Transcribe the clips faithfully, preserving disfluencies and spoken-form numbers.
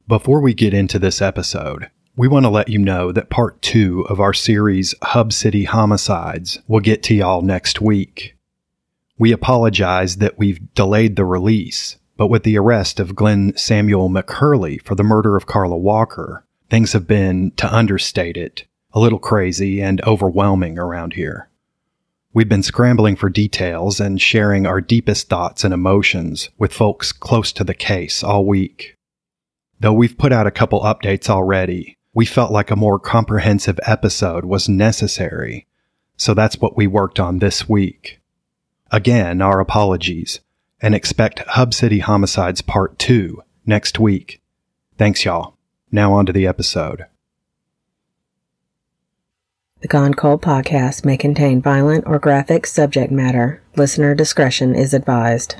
Before we get into this episode, we want to let you know that part two of our series, Hub City Homicides, will get to y'all next week. We apologize that we've delayed the release, but with the arrest of Glenn Samuel McCurley for the murder of Carla Walker, things have been, to understate it, a little crazy and overwhelming around here. We've been scrambling for details and sharing our deepest thoughts and emotions with folks close to the case all week. Though we've put out a couple updates already, we felt like a more comprehensive episode was necessary, so that's what we worked on this week. Again, our apologies, and expect Hub City Homicides Part two next week. Thanks, y'all. Now on to the episode. The Gone Cold podcast may contain violent or graphic subject matter. Listener discretion is advised.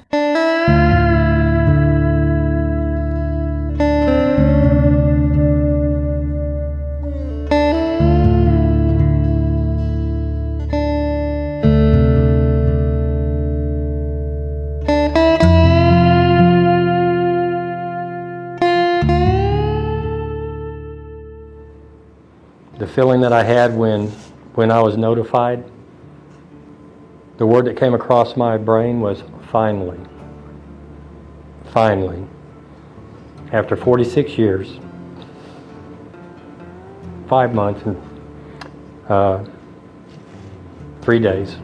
The feeling that I had when when I was notified, the word that came across my brain was finally. Finally. After forty-six years, five months and uh, three days.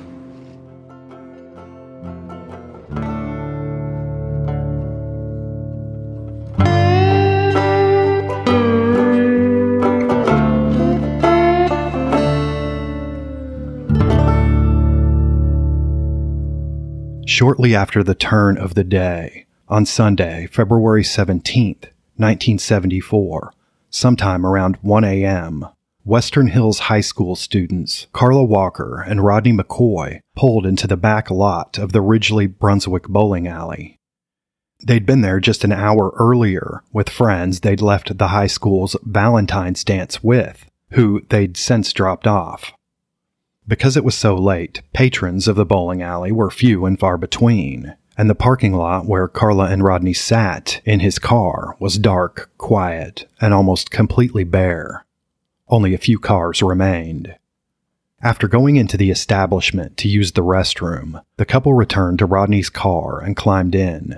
Shortly after the turn of the day, on Sunday, February seventeenth, nineteen seventy-four, sometime around one a.m., Western Hills High School students Carla Walker and Rodney McCoy pulled into the back lot of the Ridgely Brunswick bowling alley. They'd been there just an hour earlier with friends they'd left the high school's Valentine's dance with, who they'd since dropped off. Because it was so late, patrons of the bowling alley were few and far between, and the parking lot where Carla and Rodney sat in his car was dark, quiet, and almost completely bare. Only a few cars remained. After going into the establishment to use the restroom, the couple returned to Rodney's car and climbed in.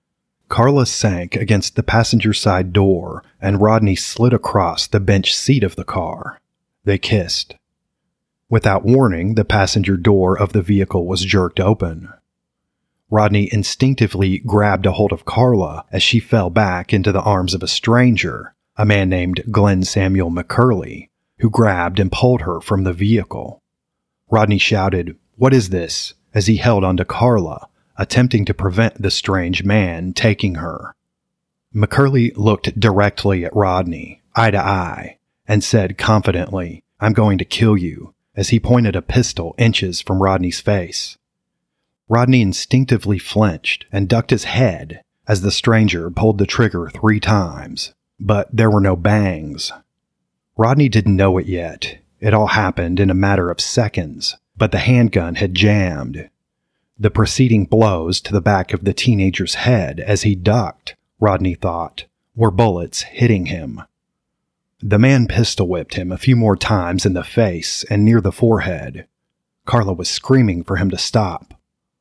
Carla sank against the passenger side door, and Rodney slid across the bench seat of the car. They kissed. Without warning, the passenger door of the vehicle was jerked open. Rodney instinctively grabbed a hold of Carla as she fell back into the arms of a stranger, a man named Glenn Samuel McCurley, who grabbed and pulled her from the vehicle. Rodney shouted, "What is this?" as he held onto Carla, attempting to prevent the strange man taking her. McCurley looked directly at Rodney, eye to eye, and said confidently, "I'm going to kill you," as he pointed a pistol inches from Rodney's face. Rodney instinctively flinched and ducked his head as the stranger pulled the trigger three times, but there were no bangs. Rodney didn't know it yet. It all happened in a matter of seconds, but the handgun had jammed. The preceding blows to the back of the teenager's head as he ducked, Rodney thought, were bullets hitting him. The man pistol-whipped him a few more times in the face and near the forehead. Carla was screaming for him to stop.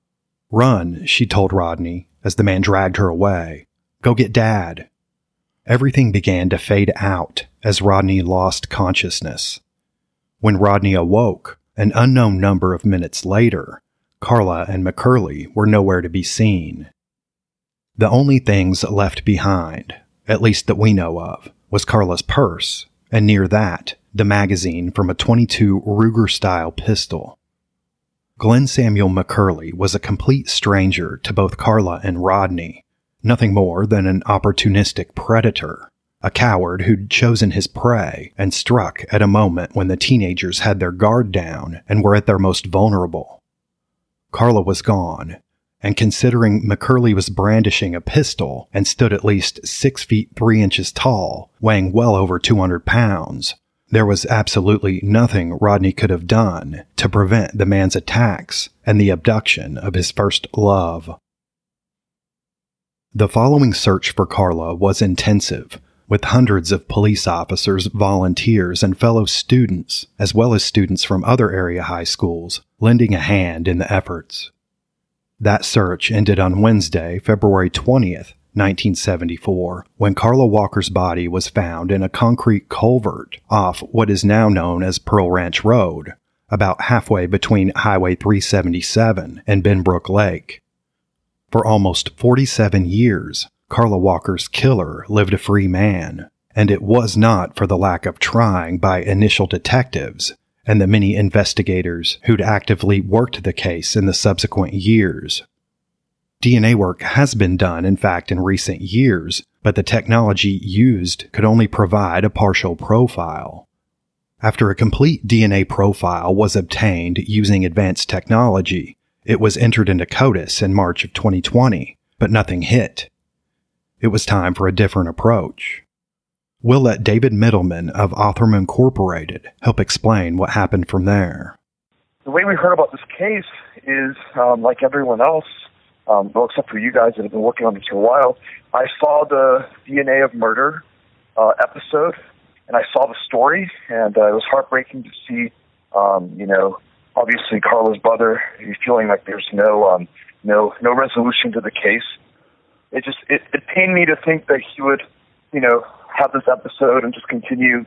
"Run," she told Rodney as the man dragged her away. "Go get Dad." Everything began to fade out as Rodney lost consciousness. When Rodney awoke, an unknown number of minutes later, Carla and McCurley were nowhere to be seen. The only things left behind, at least that we know of, was Carla's purse, and near that, the magazine from a twenty-two Ruger-style pistol. Glenn Samuel McCurley was a complete stranger to both Carla and Rodney, nothing more than an opportunistic predator, a coward who'd chosen his prey and struck at a moment when the teenagers had their guard down and were at their most vulnerable. Carla was gone, and considering McCurley was brandishing a pistol and stood at least six feet three inches tall, weighing well over two hundred pounds, there was absolutely nothing Rodney could have done to prevent the man's attacks and the abduction of his first love. The following search for Carla was intensive, with hundreds of police officers, volunteers, and fellow students, as well as students from other area high schools, lending a hand in the efforts. That search ended on Wednesday, February twentieth, nineteen seventy-four, when Carla Walker's body was found in a concrete culvert off what is now known as Pearl Ranch Road, about halfway between Highway three seventy-seven and Benbrook Lake. For almost forty-seven years, Carla Walker's killer lived a free man, and it was not for the lack of trying by initial detectives and the many investigators who'd actively worked the case in the subsequent years. D N A work has been done, in fact, in recent years, but the technology used could only provide a partial profile. After a complete D N A profile was obtained using advanced technology, it was entered into CODIS in March of twenty twenty, but nothing hit. It was time for a different approach. We'll let David Middleman of Othram Incorporated help explain what happened from there. The way we heard about this case is, um, like everyone else, um, well, except for you guys that have been working on this for a while, I saw the D N A of murder uh, episode, and I saw the story, and uh, it was heartbreaking to see, um, you know, obviously Carla's brother feeling like there's no, um, no, no resolution to the case. It just, it, it pained me to think that he would, you know, have this episode and just continue.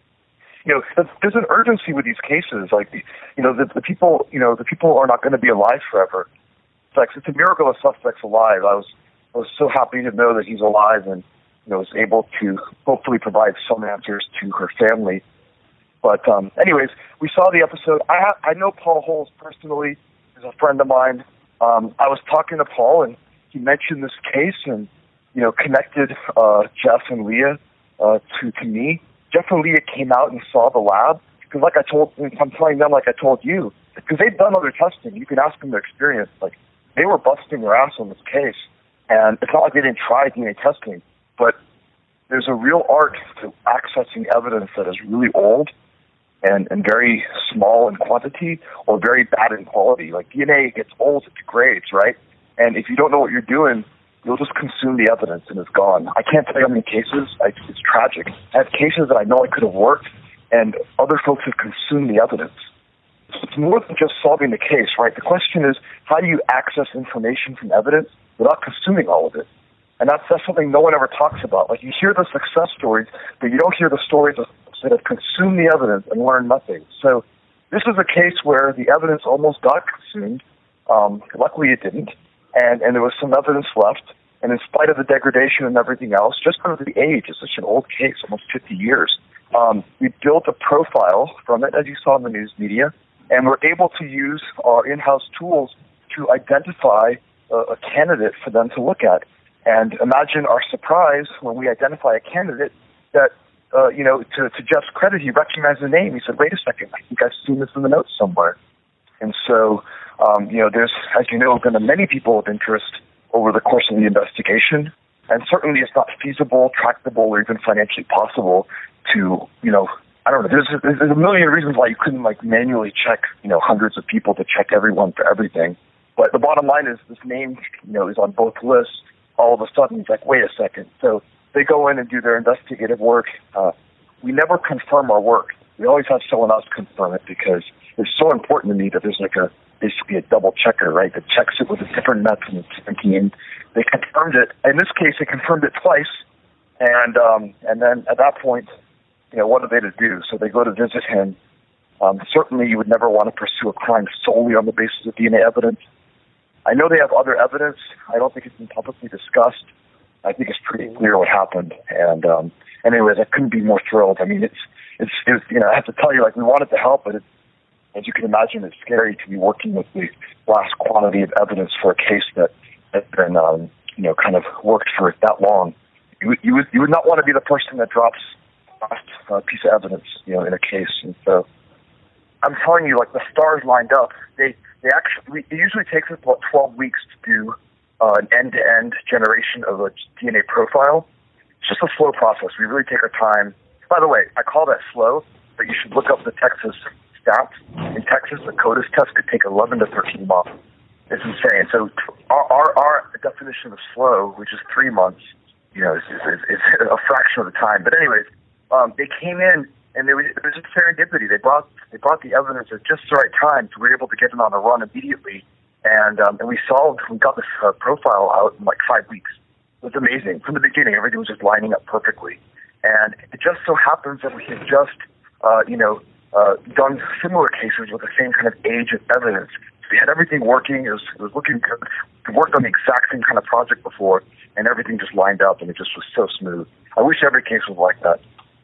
You know, there's an urgency with these cases. Like, you know, the, the people, you know, the people are not going to be alive forever. It's like, it's a miracle the suspect's alive. I was, I was so happy to know that he's alive and, you know, was able to hopefully provide some answers to her family. But, um, anyways, we saw the episode. I ha- I know Paul Holes personally. He's a friend of mine. Um, I was talking to Paul, and he mentioned this case and, you know, connected uh, Jeff and Leah uh, to, to me. Jeff and Leah came out and saw the lab. Because like I told, I'm telling them like I told you, because they've done other testing. You can ask them their experience. Like, they were busting their ass on this case. And it's not like they didn't try D N A testing, but there's a real art to accessing evidence that is really old and, and very small in quantity or very bad in quality. Like, D N A gets old, it degrades, right? And if you don't know what you're doing, you'll just consume the evidence and it's gone. I can't tell you how many cases, I, it's tragic. I have cases that I know I could have worked and other folks have consumed the evidence. It's more than just solving the case, right? The question is, how do you access information from evidence without consuming all of it? And that's, that's something no one ever talks about. Like, you hear the success stories, but you don't hear the stories of that have consumed the evidence and learned nothing. So this is a case where the evidence almost got consumed. Um, luckily it didn't. And, and there was some evidence left. And in spite of the degradation and everything else, just because of the age, it's such an old case, almost fifty years, um, we built a profile from it, as you saw in the news media, and we're able to use our in-house tools to identify a, a candidate for them to look at. And imagine our surprise when we identify a candidate that, uh, you know, to, to Jeff's credit, he recognized the name. He said, wait a second, I think I've seen this in the notes somewhere. And so, um, you know, there's, as you know, been many people of interest over the course of the investigation. And certainly it's not feasible, tractable, or even financially possible to, you know, I don't know, there's, there's a million reasons why you couldn't, like, manually check, you know, hundreds of people to check everyone for everything. But the bottom line is this name, you know, is on both lists. All of a sudden, it's like, wait a second. So they go in and do their investigative work. Uh, we never confirm our work. We always have someone else confirm it because it's so important to me that there's like a, basically a double checker, right, that checks it with a different method and a different team. They confirmed it. In this case, they confirmed it twice. And um, and then at that point, you know, what are they to do? So they go to visit him. Um, certainly you would never want to pursue a crime solely on the basis of D N A evidence. I know they have other evidence. I don't think it's been publicly discussed. I think it's pretty clear what happened. And um, anyways, I couldn't be more thrilled. I mean, it's, it's, it's, you know, I have to tell you, like, we wanted to help, but it's, as you can imagine, it's scary to be working with the vast quantity of evidence for a case that has been, um, you know, kind of worked for that long. You, you, would, you would not want to be the person that drops the last uh, piece of evidence, you know, in a case. And so I'm telling you, like, the stars lined up. They, they actually, it usually takes us about twelve weeks to do uh, an end-to-end generation of a D N A profile. It's just a slow process. We really take our time. By the way, I call that slow, but you should look up the Texas stats. In Texas, the CODIS test could take eleven to thirteen months. It's insane. So our, our, our definition of slow, which is three months, you know, is, is, is a fraction of the time. But anyways, um, they came in, and they were, it was just serendipity. They brought they brought the evidence at just the right time, so we were able to get them on the run immediately. And um, and we solved, we got this uh, profile out in like five weeks. It was amazing. From the beginning, everything was just lining up perfectly. And it just so happens that we had just, uh, you know, uh, done similar cases with the same kind of age of evidence. So we had everything working. It was, it was looking good. We worked on the exact same kind of project before, and everything just lined up, and it just was so smooth. I wish every case was like that.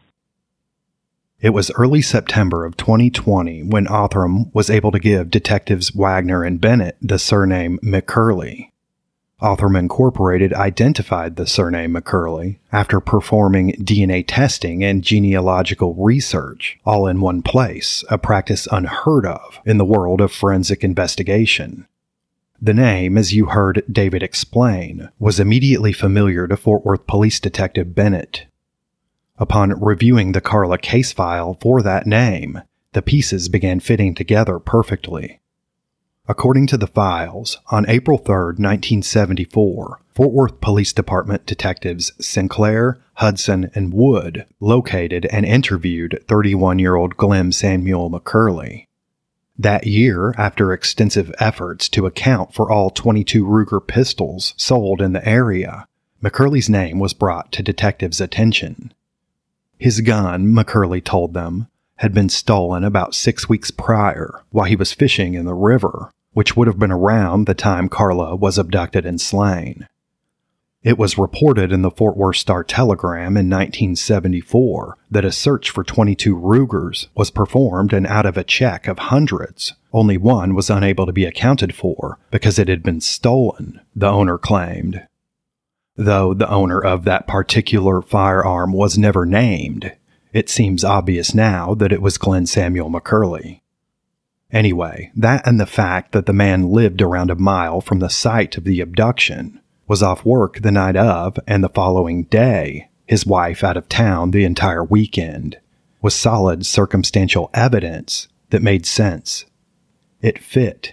It was early September of twenty twenty when Othram was able to give detectives Wagner and Bennett the surname McCurley. Othram Incorporated identified the surname McCurley after performing D N A testing and genealogical research all in one place, a practice unheard of in the world of forensic investigation. The name, as you heard David explain, was immediately familiar to Fort Worth Police Detective Bennett. Upon reviewing the Karla case file for that name, the pieces began fitting together perfectly. According to the files, on April third, nineteen seventy-four, Fort Worth Police Department detectives Sinclair, Hudson, and Wood located and interviewed thirty-one-year-old Glenn Samuel McCurley. That year, after extensive efforts to account for all twenty-two Ruger pistols sold in the area, McCurley's name was brought to detectives' attention. His gun, McCurley told them, had been stolen about six weeks prior while he was fishing in the river, which would have been around the time Karla was abducted and slain. It was reported in the Fort Worth Star-Telegram in nineteen seventy-four that a search for twenty-two Rugers was performed, and out of a check of hundreds, only one was unable to be accounted for because it had been stolen, the owner claimed. Though the owner of that particular firearm was never named, it seems obvious now that it was Glenn Samuel McCurley. Anyway, that and the fact that the man lived around a mile from the site of the abduction, was off work the night of and the following day, his wife out of town the entire weekend, was solid circumstantial evidence that made sense. It fit.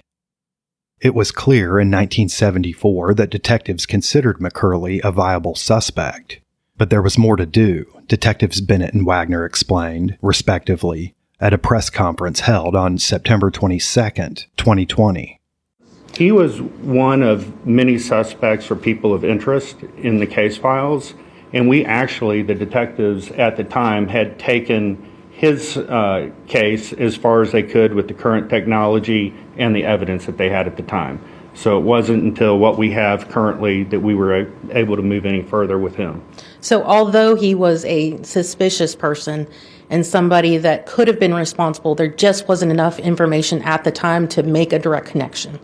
It was clear in nineteen seventy-four that detectives considered McCurley a viable suspect. But there was more to do, Detectives Bennett and Wagner explained, respectively, at a press conference held on September twenty-second, twenty twenty. He was one of many suspects or people of interest in the case files, and we actually, the detectives at the time, had taken his uh, case as far as they could with the current technology and the evidence that they had at the time. So it wasn't until what we have currently that we were able to move any further with him. So although he was a suspicious person and somebody that could have been responsible, there just wasn't enough information at the time to make a direct connection.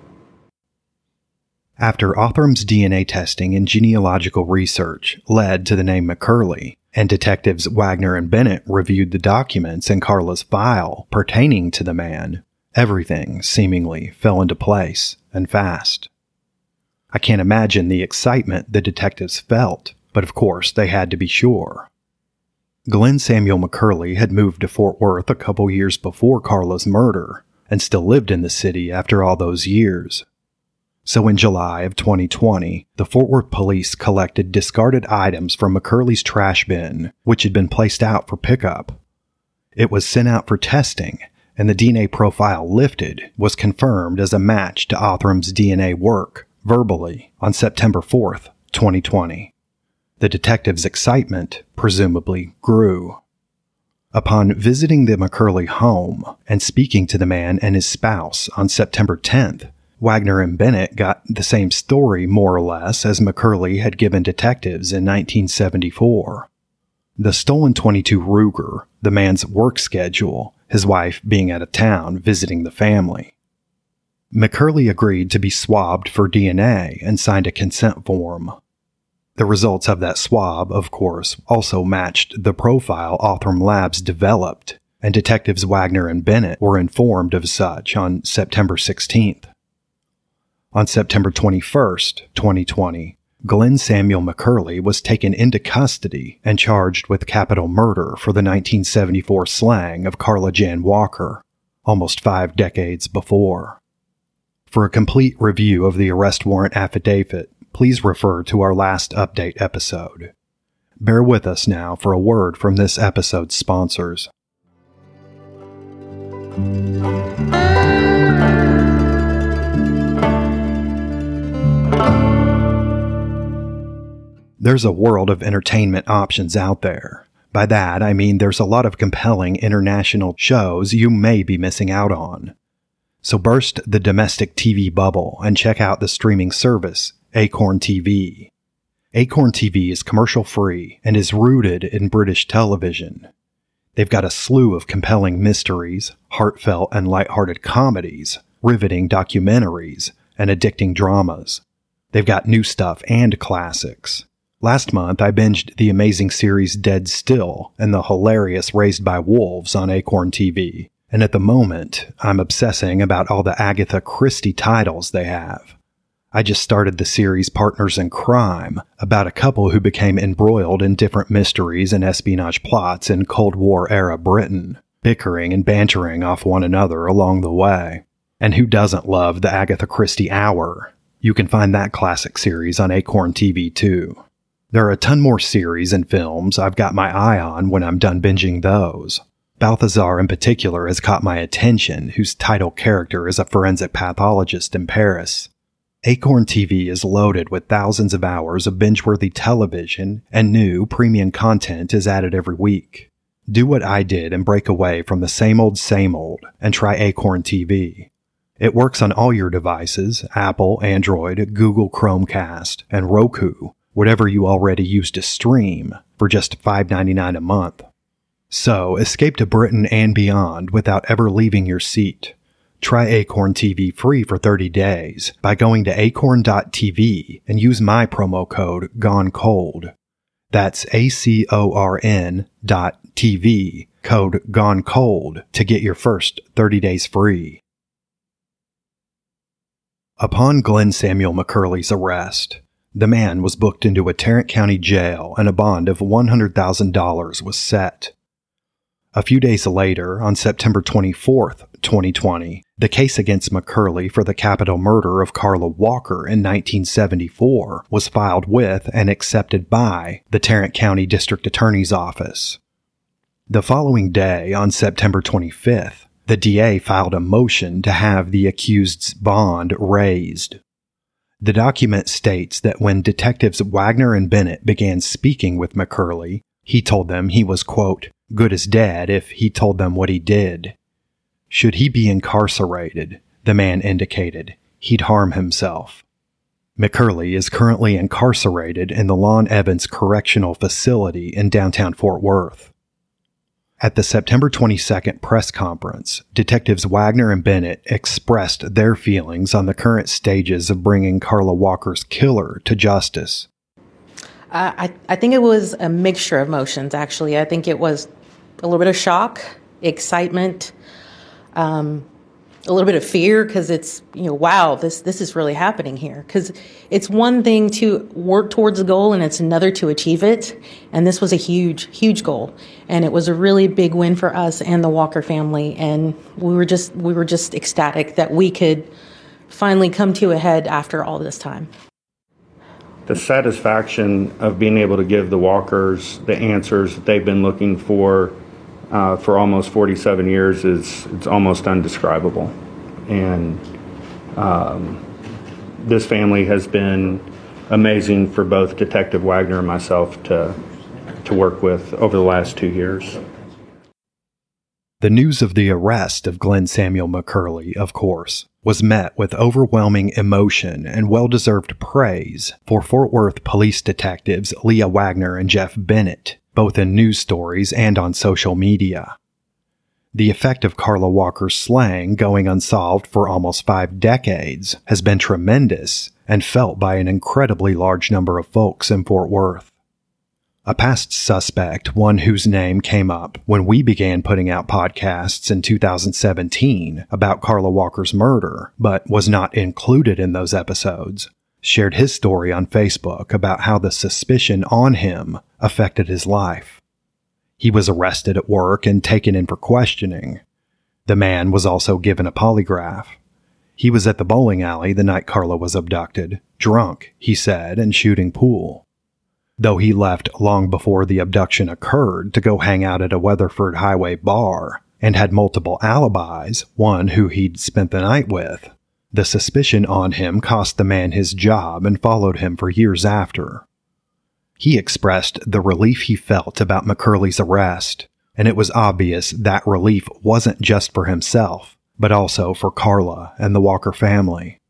After Othram's D N A testing and genealogical research led to the name McCurley, and detectives Wagner and Bennett reviewed the documents in Karla's file pertaining to the man, everything seemingly fell into place, and fast. I can't imagine the excitement the detectives felt, but of course they had to be sure. Glenn Samuel McCurley had moved to Fort Worth a couple years before Karla's murder, and still lived in the city after all those years. So in July of twenty twenty, the Fort Worth police collected discarded items from McCurley's trash bin, which had been placed out for pickup. It was sent out for testing, and the D N A profile lifted was confirmed as a match to Othram's D N A work, verbally, on September fourth, twenty twenty. The detectives' excitement, presumably, grew. Upon visiting the McCurley home and speaking to the man and his spouse on September tenth, Wagner and Bennett got the same story, more or less, as McCurley had given detectives in nineteen seventy-four. The stolen twenty-two Ruger, the man's work schedule, his wife being out of town visiting the family. McCurley agreed to be swabbed for D N A and signed a consent form. The results of that swab, of course, also matched the profile Othram Labs developed, and detectives Wagner and Bennett were informed of such on September sixteenth. On September twenty-first, twenty twenty, Glenn Samuel McCurley was taken into custody and charged with capital murder for the nineteen seventy-four slaying of Karla Jan Walker, almost five decades before. For a complete review of the arrest warrant affidavit, please refer to our last update episode. Bear with us now for a word from this episode's sponsors. There's a world of entertainment options out there. By that, I mean there's a lot of compelling international shows you may be missing out on. So burst the domestic T V bubble and check out the streaming service, Acorn T V. Acorn T V is commercial-free and is rooted in British television. They've got a slew of compelling mysteries, heartfelt and lighthearted comedies, riveting documentaries, and addicting dramas. They've got new stuff and classics. Last month, I binged the amazing series Dead Still and the hilarious Raised by Wolves on Acorn T V. And at the moment, I'm obsessing about all the Agatha Christie titles they have. I just started the series Partners in Crime, about a couple who became embroiled in different mysteries and espionage plots in Cold War-era Britain, bickering and bantering off one another along the way. And who doesn't love the Agatha Christie Hour? You can find that classic series on Acorn T V too. There are a ton more series and films I've got my eye on when I'm done binging those. Balthazar in particular has caught my attention, whose title character is a forensic pathologist in Paris. Acorn T V is loaded with thousands of hours of binge-worthy television, and new premium content is added every week. Do what I did and break away from the same old same old and try Acorn T V. It works on all your devices, Apple, Android, Google Chromecast, and Roku, whatever you already use to stream, for just five dollars and ninety-nine cents a month. So, escape to Britain and beyond without ever leaving your seat. Try Acorn T V free for thirty days by going to acorn dot t v and use my promo code GONECOLD. That's A C O R N dot T V, code GONECOLD, to get your first thirty days free. Upon Glenn Samuel McCurley's arrest, the man was booked into a Tarrant County jail and a bond of one hundred thousand dollars was set. A few days later, on September twenty-fourth, twenty twenty, the case against McCurley for the capital murder of Carla Walker in nineteen seventy-four was filed with and accepted by the Tarrant County District Attorney's Office. The following day, on September twenty-fifth, the D A filed a motion to have the accused's bond raised. The document states that when detectives Wagner and Bennett began speaking with McCurley, he told them he was, quote, good as dead if he told them what he did. Should he be incarcerated, the man indicated, he'd harm himself. McCurley is currently incarcerated in the Lon Evans Correctional Facility in downtown Fort Worth. At the September twenty-second press conference, detectives Wagner and Bennett expressed their feelings on the current stages of bringing Carla Walker's killer to justice. Uh, I, I think it was a mixture of emotions, actually. I think it was a little bit of shock, excitement, um, a little bit of fear, because it's, you know, wow, this this is really happening here. Because it's one thing to work towards a goal and it's another to achieve it. And this was a huge, huge goal. And it was a really big win for us and the Walker family. And we were just we were just ecstatic that we could finally come to a head after all this time. The satisfaction of being able to give the Walkers the answers that they've been looking for uh, for almost forty-seven years is it's almost undescribable. And um, this family has been amazing for both Detective Wagner and myself to to work with over the last two years. The news of the arrest of Glenn Samuel McCurley, of course, was met with overwhelming emotion and well-deserved praise for Fort Worth police detectives Leah Wagner and Jeff Bennett, both in news stories and on social media. The effect of Carla Walker's slaying going unsolved for almost five decades has been tremendous and felt by an incredibly large number of folks in Fort Worth. A past suspect, one whose name came up when we began putting out podcasts in two thousand seventeen about Carla Walker's murder, but was not included in those episodes, shared his story on Facebook about how the suspicion on him affected his life. He was arrested at work and taken in for questioning. The man was also given a polygraph. He was at the bowling alley the night Carla was abducted, drunk, he said, and shooting pool. Though he left long before the abduction occurred to go hang out at a Weatherford Highway bar and had multiple alibis, one who he'd spent the night with, the suspicion on him cost the man his job and followed him for years after. He expressed the relief he felt about McCurley's arrest, and it was obvious that relief wasn't just for himself, but also for Carla and the Walker family.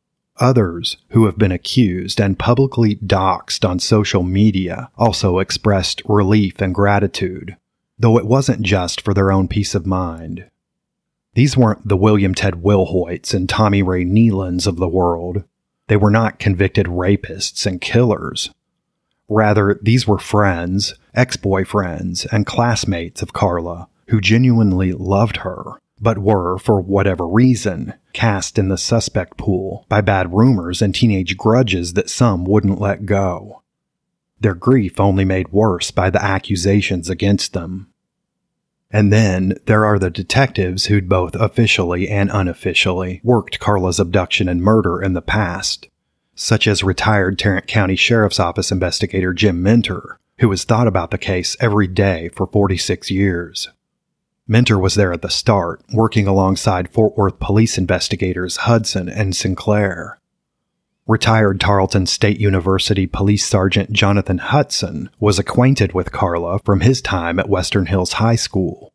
Others who have been accused and publicly doxxed on social media also expressed relief and gratitude, though it wasn't just for their own peace of mind. These weren't the William Ted Wilhoits and Tommy Ray Nealons of the world. They were not convicted rapists and killers. Rather, these were friends, ex-boyfriends, and classmates of Carla who genuinely loved her, but were, for whatever reason, cast in the suspect pool by bad rumors and teenage grudges that some wouldn't let go. Their grief only made worse by the accusations against them. And then there are the detectives who'd both officially and unofficially worked Carla's abduction and murder in the past, such as retired Tarrant County Sheriff's Office investigator Jim Minter, who has thought about the case every day for forty-six years. Minter was there at the start, working alongside Fort Worth police investigators Hudson and Sinclair. Retired Tarleton State University Police Sergeant Jonathan Hudson was acquainted with Carla from his time at Western Hills High School.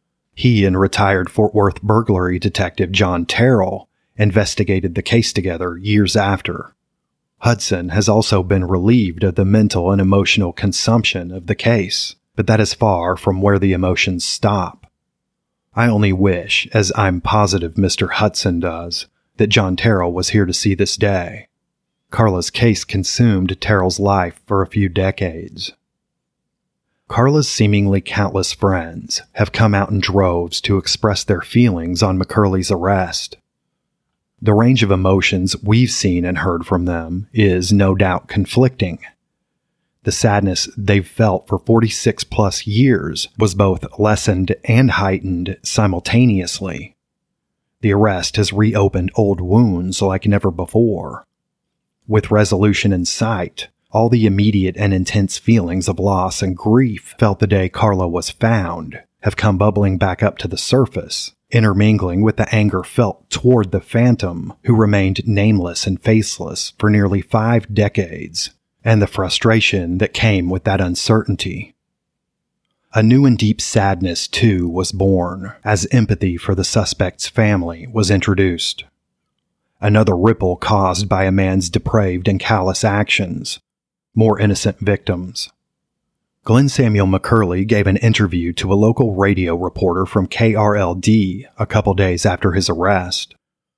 He and retired Fort Worth burglary detective John Terrell investigated the case together years after. Hudson has also been relieved of the mental and emotional consumption of the case, but that is far from where the emotions stop. I only wish, as I'm positive Mister Hudson does, that John Terrell was here to see this day. Carla's case consumed Terrell's life for a few decades. Carla's seemingly countless friends have come out in droves to express their feelings on McCurley's arrest. The range of emotions we've seen and heard from them is no doubt conflicting. The sadness they've felt for forty-six plus years was both lessened and heightened simultaneously. The arrest has reopened old wounds like never before. With resolution in sight, all the immediate and intense feelings of loss and grief felt the day Carla was found have come bubbling back up to the surface, intermingling with the anger felt toward the phantom who remained nameless and faceless for nearly five decades, and the frustration that came with that uncertainty. A new and deep sadness, too, was born as empathy for the suspect's family was introduced. Another ripple caused by a man's depraved and callous actions. More innocent victims. Glenn Samuel McCurley gave an interview to a local radio reporter from K R L D a couple days after his arrest.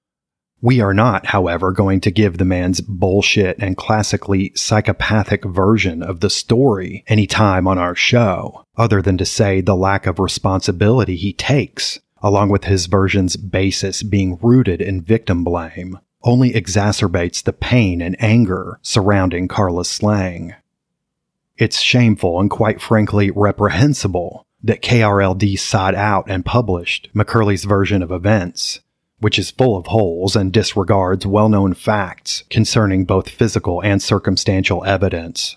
We are not, however, going to give the man's bullshit and classically psychopathic version of the story any time on our show, other than to say the lack of responsibility he takes, along with his version's basis being rooted in victim blame, only exacerbates the pain and anger surrounding Carla's slaying. It's shameful and quite frankly reprehensible that K R L D sought out and published McCurley's version of events, which is full of holes and disregards well-known facts concerning both physical and circumstantial evidence.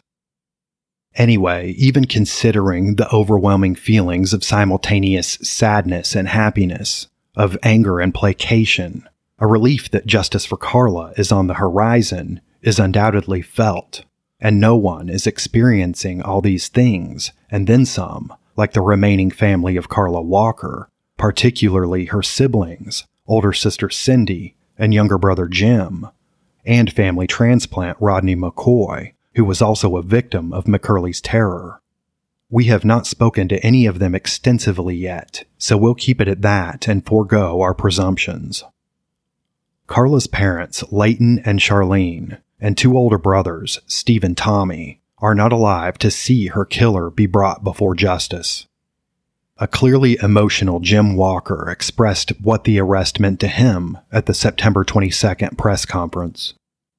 Anyway, even considering the overwhelming feelings of simultaneous sadness and happiness, of anger and placation, a relief that justice for Carla is on the horizon is undoubtedly felt, and no one is experiencing all these things, and then some, like the remaining family of Carla Walker, particularly her siblings, older sister Cindy, and younger brother Jim, and family transplant Rodney McCoy, who was also a victim of McCurley's terror. We have not spoken to any of them extensively yet, so we'll keep it at that and forego our presumptions. Carla's parents, Leighton and Charlene, and two older brothers, Steve and Tommy, are not alive to see her killer be brought before justice. A clearly emotional Jim Walker expressed what the arrest meant to him at the September twenty-second press conference.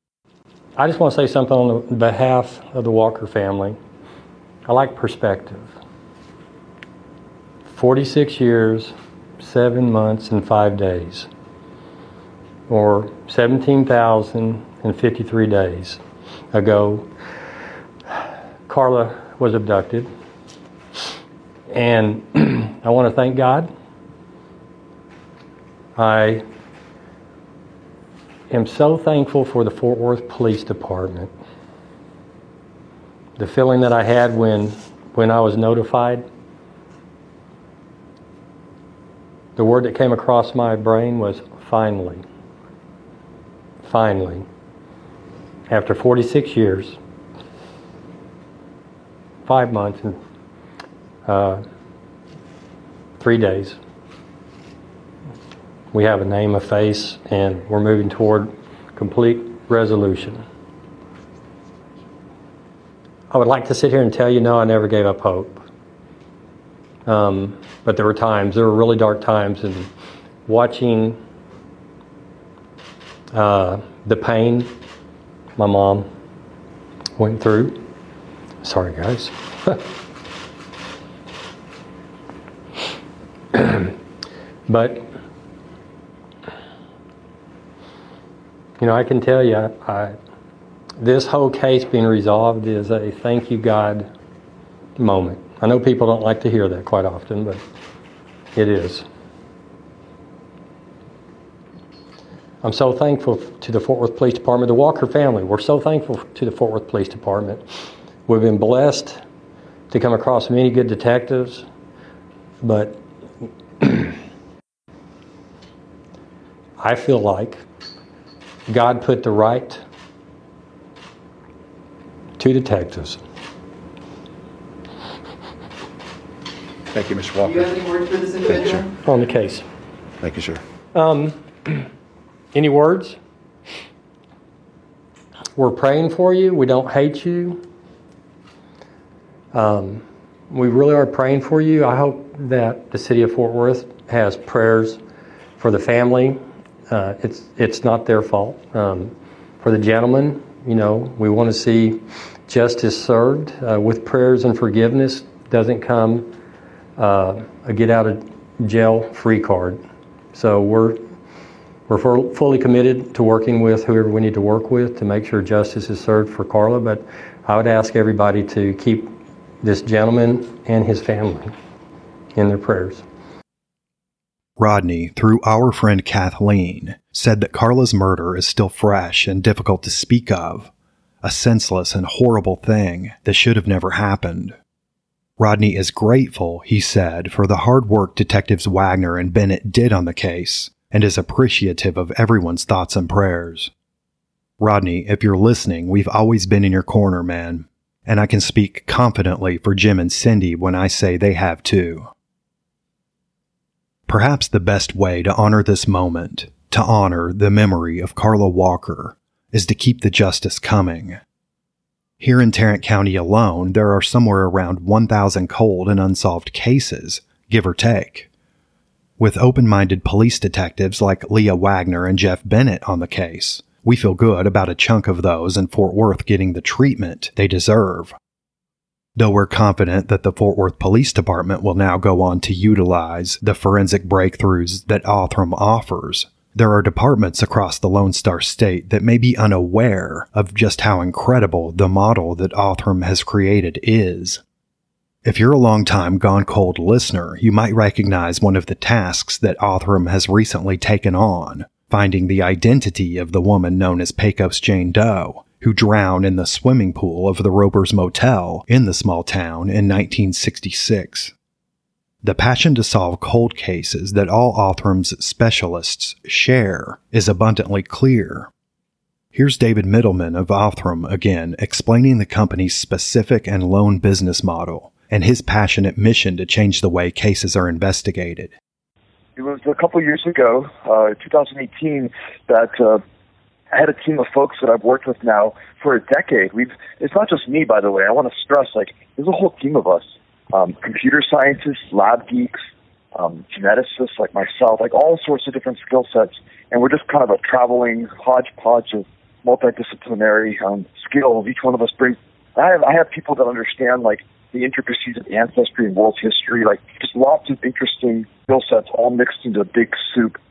I just want to say something on behalf of the Walker family. I like perspective. forty-six years, seven months, and five days. or seventeen thousand fifty-three days ago, Carla was abducted. And I want to thank God. I am so thankful for the Fort Worth Police Department. The feeling that I had when, when I was notified, the word that came across my brain was finally. Finally. After forty-six years, five months and uh, three days, we have a name, a face, and we're moving toward complete resolution. I would like to sit here and tell you, no, I never gave up hope. Um, but there were times, there were really dark times, and watching uh, the pain my mom went through. Sorry, guys. But, you know, I can tell you, I, I, this whole case being resolved is a thank you, God moment. I know people don't like to hear that quite often, but it is. I'm so thankful to the Fort Worth Police Department, the Walker family. We're so thankful to the Fort Worth Police Department. We've been blessed to come across many good detectives, but I feel like God put the right two detectives. Thank you, Mister Walker. Do you have any words for this individual? Thank you, On the case. Thank you, sir. Um, any words? We're praying for you. We don't hate you. Um, we really are praying for you. I hope that the city of Fort Worth has prayers for the family. Uh, it's it's not their fault. Um, for the gentleman, you know, we want to see justice served uh, with prayers and forgiveness. Doesn't come uh, a get out of jail free card. So we're we're full, fully committed to working with whoever we need to work with to make sure justice is served for Carla. But I would ask everybody to keep this gentleman and his family in their prayers. Rodney, through our friend Kathleen, said that Carla's murder is still fresh and difficult to speak of, a senseless and horrible thing that should have never happened. Rodney is grateful, he said, for the hard work Detectives Wagner and Bennett did on the case, and is appreciative of everyone's thoughts and prayers. Rodney, if you're listening, we've always been in your corner, man, and I can speak confidently for Jim and Cindy when I say they have too. Perhaps the best way to honor this moment, to honor the memory of Carla Walker, is to keep the justice coming. Here in Tarrant County alone, there are somewhere around one thousand cold and unsolved cases, give or take. With open-minded police detectives like Leah Wagner and Jeff Bennett on the case, we feel good about a chunk of those in Fort Worth getting the treatment they deserve. Though we're confident that the Fort Worth Police Department will now go on to utilize the forensic breakthroughs that Othram offers, there are departments across the Lone Star State that may be unaware of just how incredible the model that Othram has created is. If you're a long-time Gone Cold listener, you might recognize one of the tasks that Othram has recently taken on, finding the identity of the woman known as Pecos Jane Doe, who drowned in the swimming pool of the Roper's Motel in the small town in nineteen sixty-six. The passion to solve cold cases that all Othram's specialists share is abundantly clear. Here's David Middleman of Othram again explaining the company's specific and lone business model and his passionate mission to change the way cases are investigated. It was a couple years ago, uh, twenty eighteen, that uh, I had a team of folks that I've worked with now for a decade. We've It's not just me, by the way. I want to stress, like, there's a whole team of us. Um, computer scientists, lab geeks, um, geneticists like myself, like all sorts of different skill sets. And we're just kind of a traveling hodgepodge of multidisciplinary um, skills. Each one of us brings, I have, I have people that understand like the intricacies of ancestry and world history, like just lots of interesting skill sets all mixed into a big soup.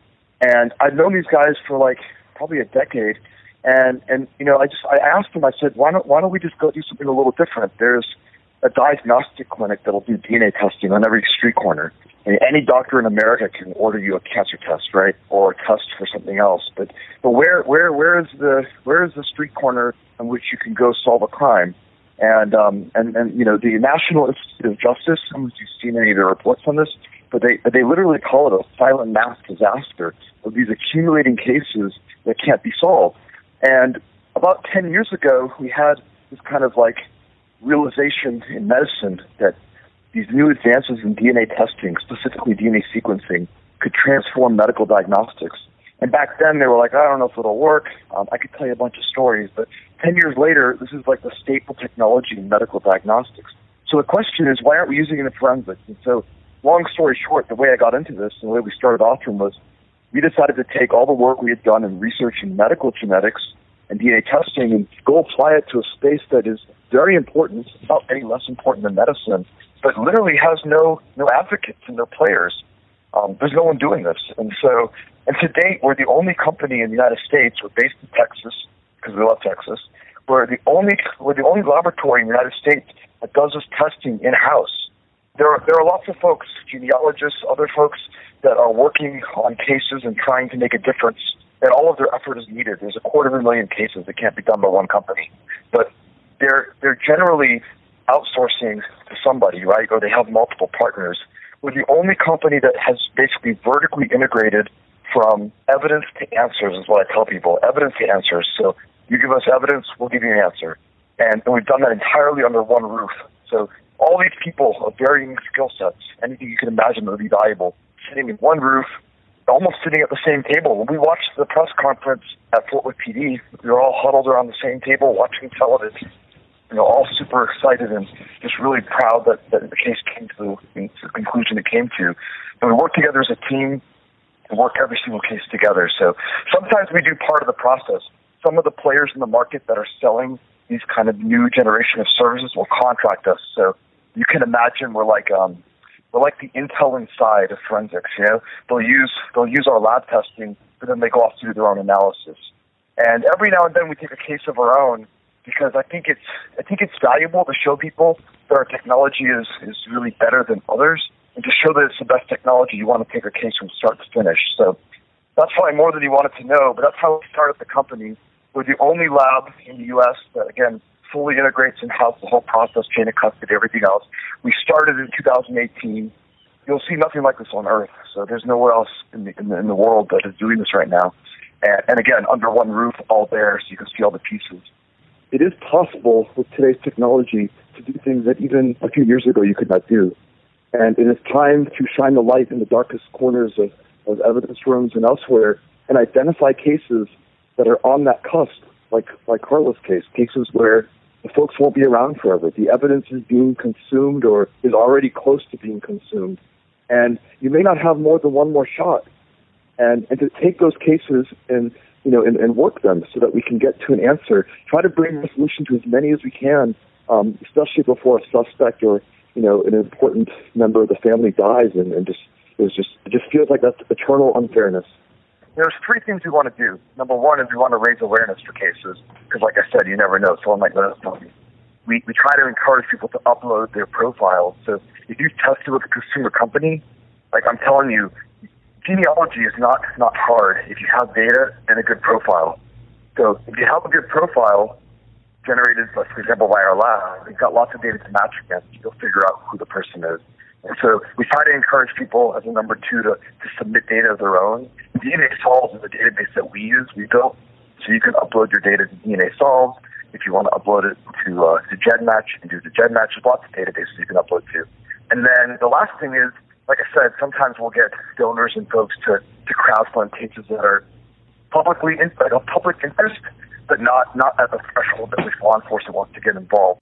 And I've known these guys for like probably a decade. And, and you know, I just I asked them, I said, why don't, why don't we just go do something a little different? There's a diagnostic clinic that'll do D N A testing on every street corner. And any doctor in America can order you a cancer test, right, or a test for something else. But but where where where is the where is the street corner on which you can go solve a crime? And um and, and you know the National Institute of Justice. I don't know if you've seen any of their reports on this, but they but they literally call it a silent mass disaster of these accumulating cases that can't be solved. And about ten years ago, we had this kind of like realization in medicine that these new advances in D N A testing, specifically D N A sequencing, could transform medical diagnostics. And back then, they were like, I don't know if it'll work. Um, I could tell you a bunch of stories. But ten years later, this is like the staple technology in medical diagnostics. So the question is, why aren't we using it in forensics? And so, long story short, the way I got into this and the way we started off from was we decided to take all the work we had done in researching medical genetics and D N A testing and go apply it to a space that is very important, not any less important than medicine, but literally has no no advocates and no players. Um, there's no one doing this. And so, and to date, we're the only company in the United States, we're based in Texas, because we love Texas, we're the only we're the only laboratory in the United States that does this testing in-house. There are, there are lots of folks, genealogists, other folks, that are working on cases and trying to make a difference, and all of their effort is needed. There's a quarter of a million cases that can't be done by one company. But they're they're generally outsourcing to somebody, right? Or they have multiple partners. We're the only company that has basically vertically integrated from evidence to answers is what I tell people. Evidence to answers. So you give us evidence, we'll give you an answer. And, and we've done that entirely under one roof. So all these people of varying skill sets, anything you can imagine that would be valuable, sitting in one roof, almost sitting at the same table. When we watched the press conference at Fort Worth P D, we were all huddled around the same table watching television. You know, all super excited and just really proud that, that the case came to the conclusion it came to. And we work together as a team and work every single case together. So sometimes we do part of the process. Some of the players in the market that are selling these kind of new generation of services will contract us. So you can imagine we're like um, we're like the Intel inside of forensics. You know, they'll use they'll use our lab testing, but then they go off to do their own analysis. And every now and then we take a case of our own, because I think it's I think it's valuable to show people that our technology is, is really better than others, and to show that it's the best technology. You want to take a case from start to finish. So that's probably more than you wanted to know, but that's how we started the company. We're the only lab in the U S that, again, fully integrates in-house the whole process, chain of custody, everything else. We started in two thousand eighteen. You'll see nothing like this on Earth. So there's nowhere else in the, in the, in the world that is doing this right now. And, and again, under one roof, all there, so you can see all the pieces. It is possible with today's technology to do things that even a few years ago you could not do. And it is time to shine the light in the darkest corners of, of evidence rooms and elsewhere and identify cases that are on that cusp, like like Carla's case, cases where the folks won't be around forever. The evidence is being consumed or is already close to being consumed. And you may not have more than one more shot. And, and to take those cases and you know, and, and work them so that we can get to an answer. Try to bring resolution to as many as we can, um, especially before a suspect or, you know, an important member of the family dies, and, and just it's just it just feels like that's eternal unfairness. There's three things we want to do. Number one is we want to raise awareness for cases, because like I said, you never know. Someone might let us know. We we try to encourage people to upload their profiles. So if you tested with a consumer company, like I'm telling you, genealogy is not not hard if you have data and a good profile. So if you have a good profile generated, for example, by our lab, we've got lots of data to match against. You'll figure out who the person is. And so we try to encourage people, as a number two, to, to submit data of their own. D N A Solves is a database that we use, we built, so you can upload your data to D N A Solves. If you want to upload it to, uh, to GEDmatch, you can do the GEDmatch. There's lots of databases you can upload to. And then the last thing is, like I said, sometimes we'll get donors and folks to, to crowdfund cases that are publicly in, like of public interest, but not, not at the threshold that which law enforcement wants to get involved.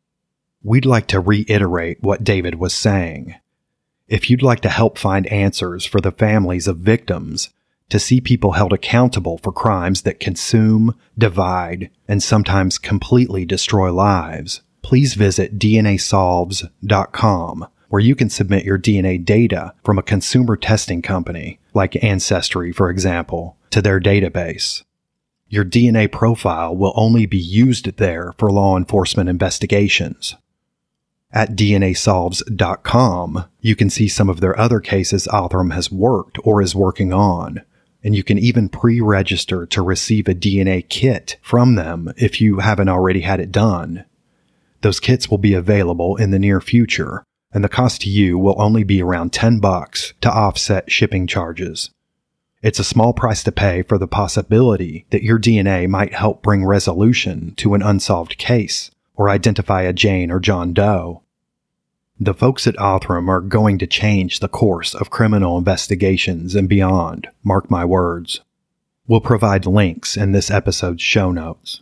We'd like to reiterate what David was saying. If you'd like to help find answers for the families of victims, to see people held accountable for crimes that consume, divide, and sometimes completely destroy lives, please visit D N A solves dot com, where you can submit your D N A data from a consumer testing company like Ancestry, for example, to their database. Your D N A profile will only be used there for law enforcement investigations. At D N A solves dot com, you can see some of their other cases Othram has worked or is working on, and you can even pre-register to receive a D N A kit from them if you haven't already had it done. Those kits will be available in the near future, and the cost to you will only be around ten bucks to offset shipping charges. It's a small price to pay for the possibility that your D N A might help bring resolution to an unsolved case or identify a Jane or John Doe. The folks at Othram are going to change the course of criminal investigations and beyond, mark my words. We'll provide links in this episode's show notes.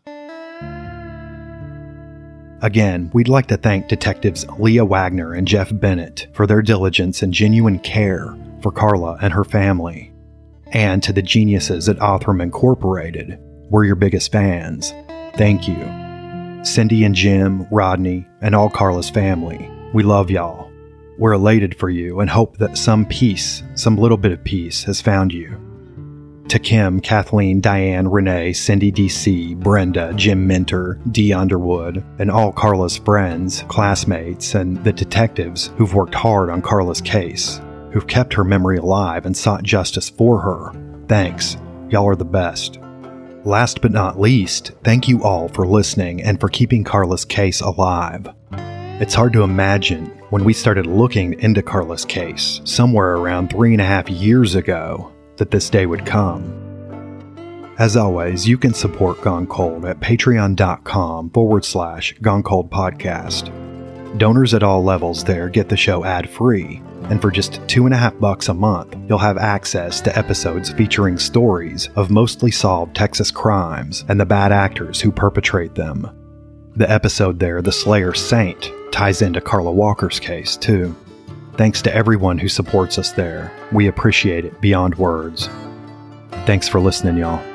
Again, we'd like to thank Detectives Leah Wagner and Jeff Bennett for their diligence and genuine care for Carla and her family. And to the geniuses at Othram Incorporated, we're your biggest fans. Thank you. Cindy and Jim, Rodney, and all Carla's family, we love y'all. We're elated for you and hope that some peace, some little bit of peace, has found you. To Kim, Kathleen, Diane, Renee, Cindy D C, Brenda, Jim Minter, Dee Underwood, and all Carla's friends, classmates, and the detectives who've worked hard on Carla's case, who've kept her memory alive and sought justice for her, thanks. Y'all are the best. Last but not least, thank you all for listening and for keeping Carla's case alive. It's hard to imagine when we started looking into Carla's case, somewhere around three and a half years ago, that this day would come. As always, you can support Gone Cold at patreon.com forward slash Gone Cold Podcast. Donors at all levels there get the show ad-free, and for just two and a half bucks a month, you'll have access to episodes featuring stories of mostly solved Texas crimes and the bad actors who perpetrate them. The episode there, The Slayer Saint, ties into Carla Walker's case, too. Thanks to everyone who supports us there. We appreciate it beyond words. Thanks for listening, y'all.